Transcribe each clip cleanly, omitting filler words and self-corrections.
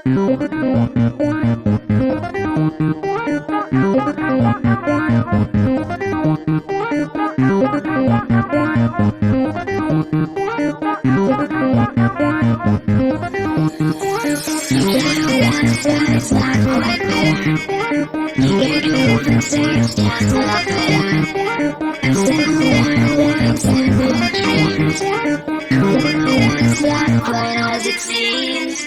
As it seems.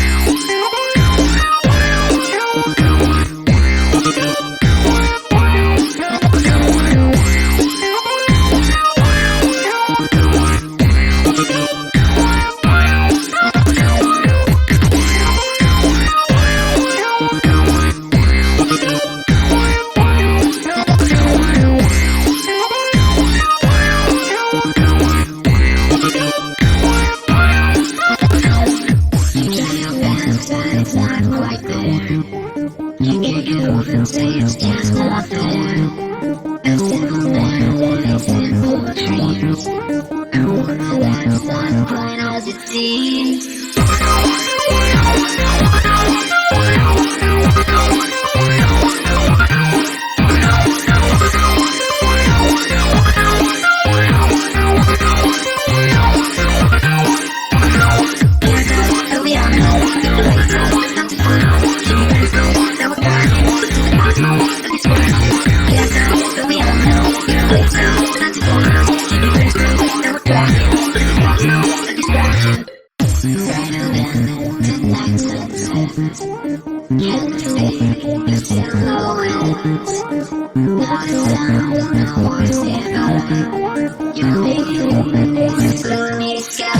It's not quite there. You can't get off and say it's just not there. A simple man with simple dreams. And one that's not quite as it seems. You make it, it's